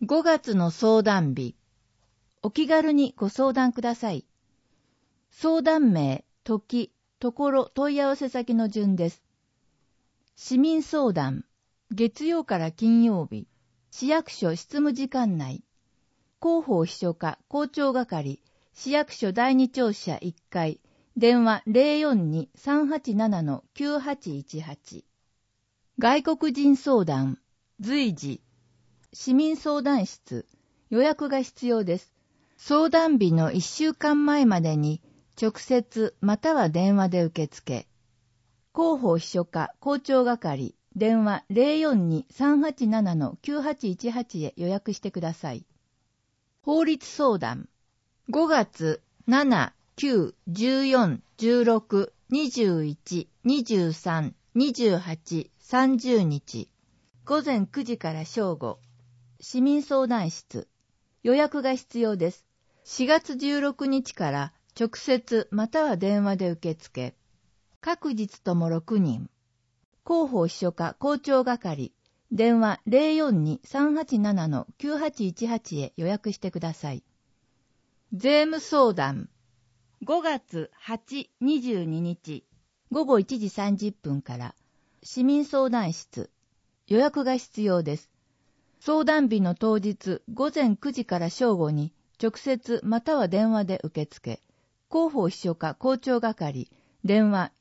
5月の相談日。お気軽にご相談ください。相談名、時、ところ、問い合わせ先の順です。市民相談、月曜から金曜日、市役所執務時間内、広報秘書課校長係、市役所第二庁舎1階、電話 042-387-9818。外国人相談、随時、市民相談室、予約が必要です。相談日の1週間前までに直接または電話で受付。広報秘書課校長係、電話 042-387-9818 へ予約してください。法律相談、5月7、9、14、16、21、23、28、30日、午前9時から正午、市民相談室、予約が必要です。4月16日から直接または電話で受付。各日とも6人。広報秘書課校長係、電話 042-387-9818 へ予約してください。税務相談、5月8、22日、午後1時30分から、市民相談室、予約が必要です。相談日の当日午前9時から正午に直接または電話で受付。広報秘書課校長係、電話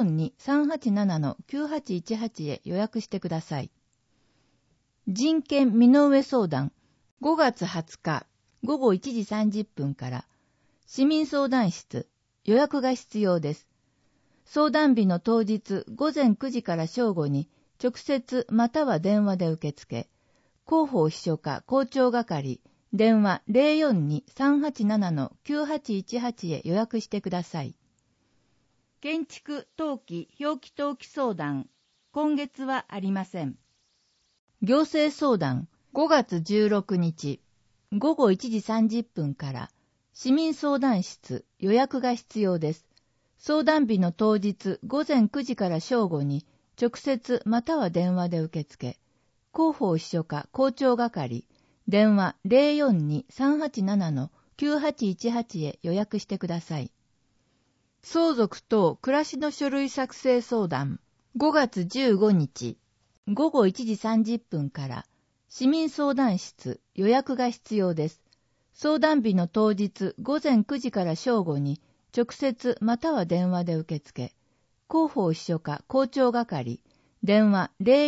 042-387-9818 へ予約してください。人権身の上相談、5月20日午後1時30分から、市民相談室、予約が必要です。相談日の当日午前9時から正午に直接または電話で受付。広報秘書課校長係、電話 042-387-9818 へ予約してください。建築登記表記登記相談、今月はありません。行政相談、5月16日、午後1時30分から、市民相談室、予約が必要です。相談日の当日午前9時から正午に直接または電話で受付。広報秘書課校長係、電話 042-387-9818 へ予約してください。相続等暮らしの書類作成相談、5月15日、午後1時30分から、市民相談室、予約が必要です。相談日の当日午前9時から正午に直接または電話で受付。広報秘書課校長係、電話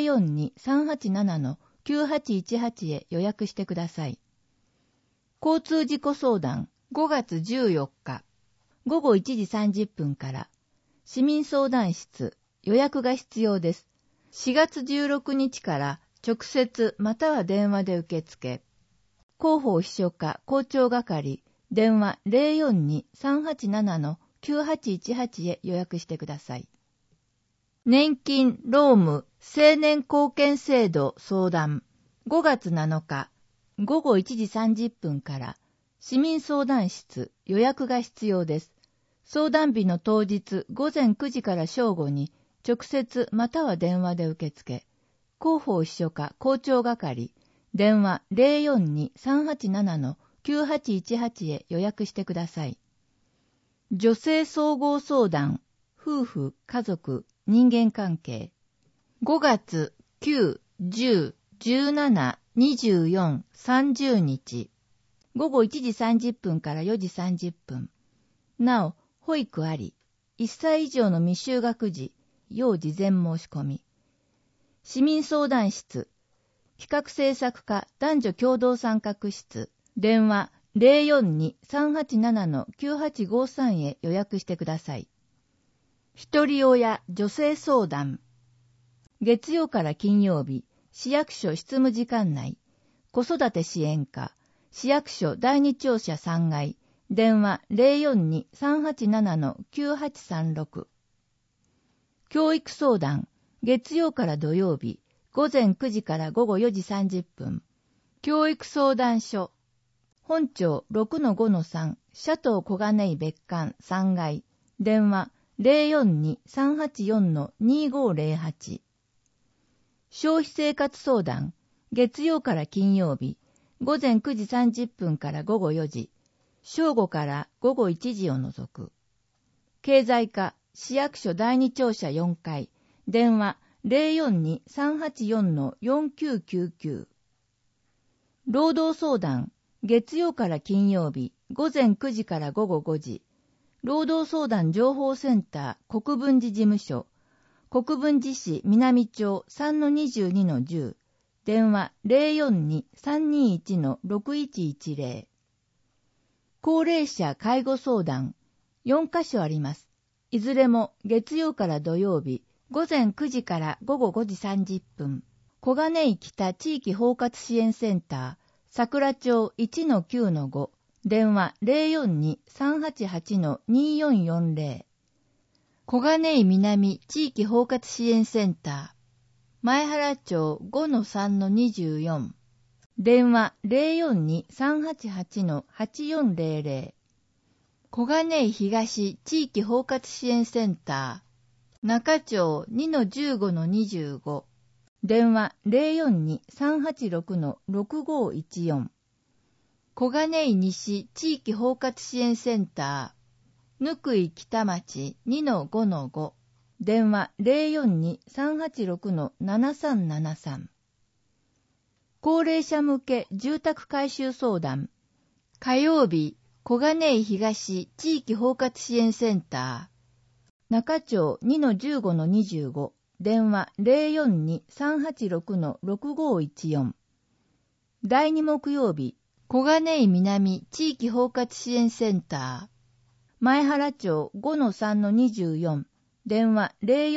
042-387-9818 へ予約してください。交通事故相談、5月14日、午後1時30分から、市民相談室、予約が必要です。4月16日から直接または電話で受付。広報秘書課校長係、電話 042-387-9818 へ予約してください。年金、労務、青年貢献制度相談、5月7日、午後1時30分から、市民相談室、予約が必要です。相談日の当日午前9時から正午に、直接または電話で受付。広報秘書課校長係、電話 042-387-9818 へ予約してください。女性総合相談、夫婦、家族、人間関係。5月9、10、17、24、30日。午後1時30分から4時30分。なお、保育あり。1歳以上の未就学児、要事前申し込み。市民相談室。企画政策課男女共同参画室。電話 042-387-9853 へ予約してください。一人親女性相談。月曜から金曜日、市役所執務時間内、子育て支援課、市役所第二庁舎3階、電話 042-387-9836。教育相談、月曜から土曜日、午前9時から午後4時30分。教育相談所、本庁 6-5-3、シャトー小金井別館3階、電話 042-384-2508。消費生活相談、月曜から金曜日、 午前9時30分から午後4時、正午から午後1時を除く。経済課、市役所第2庁舎4階、電話 042-384-4999。労働相談、月曜から金曜日、午前9時から午後5時、労働相談情報センター国分寺事務所、国分寺市南町 3-22-10、電話 042-321-6110。高齢者介護相談、4カ所あります。いずれも月曜から土曜日、午前9時から午後5時30分。小金井北地域包括支援センター、桜町 1-9-5、電話 042-388-2440。小金井南地域包括支援センター、前原町 5-3-24、電話 042-388-8400。小金井東地域包括支援センター、中町 2-15-25、電話 042-386-6514。小金井西地域包括支援センター、ぬくい北町 2-5-5、電話 042-386-7373。高齢者向け住宅改修相談、火曜日、小金井東地域包括支援センター、中町 2-15-25、電話 042-386-6514。第2木曜日、小金井南地域包括支援センター、前原町 5-3-24、電話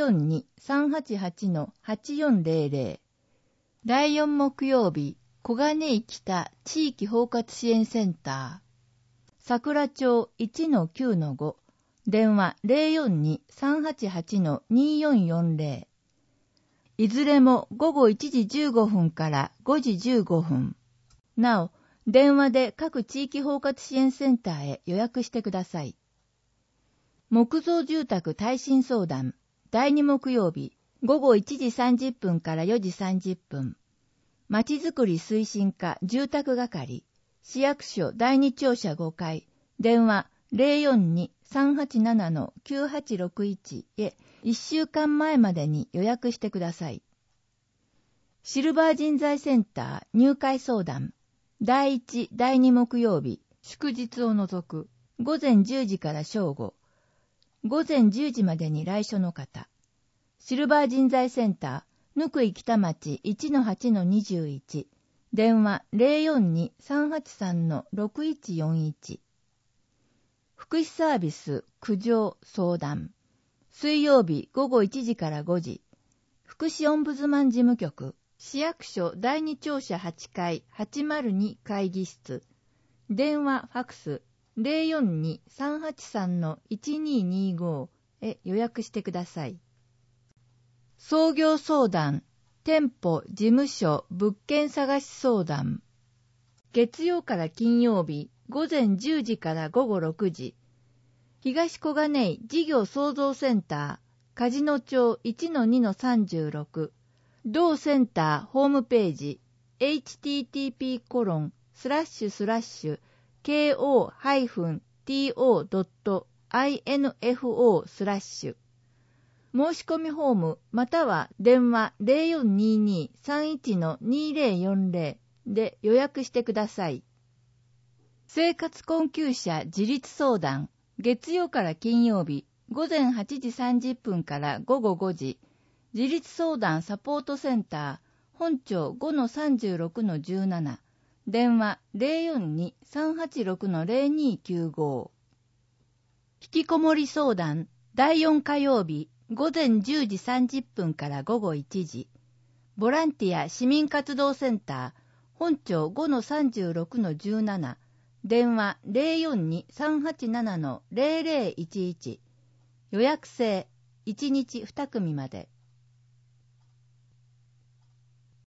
042-388-8400。第4木曜日、小金井北地域包括支援センター、桜町 1-9-5、電話 042-388-2440。いずれも午後1時15分から5時15分。なお、電話で各地域包括支援センターへ予約してください。木造住宅耐震相談、第2木曜日、午後1時30分から4時30分。まちづくり推進課住宅係、市役所第2庁舎5階、電話 042-387-9861 へ1週間前までに予約してください。シルバー人材センター入会相談、第1、第2木曜日、祝日を除く、午前10時から正午、午前10時までに来所の方。シルバー人材センター、ぬくい北町 1-8-21、電話 042-383-6141。福祉サービス、苦情、相談。水曜日午後1時から5時、福祉オンブズマン事務局、市役所第2庁舎8階802会議室、電話ファクス 042-383-1225 へ予約してください。創業相談、店舗、事務所、物件探し相談。月曜から金曜日、午前10時から午後6時、東小金井事業創造センター、梶野町 1-2-36、同センターホームページ http://ko-to.info/ 申し込みフォームまたは電話 0422-31-2040 で予約してください。生活困窮者自立相談、月曜から金曜日、午前8時30分から午後5時、自立相談サポートセンター、本町 5-36-17、電話 042-386-0295。引きこもり相談、第4火曜日、午前10時30分から午後1時、ボランティア市民活動センター、本町 5-36-17、電話 042-387-0011。予約制、1日2組まで。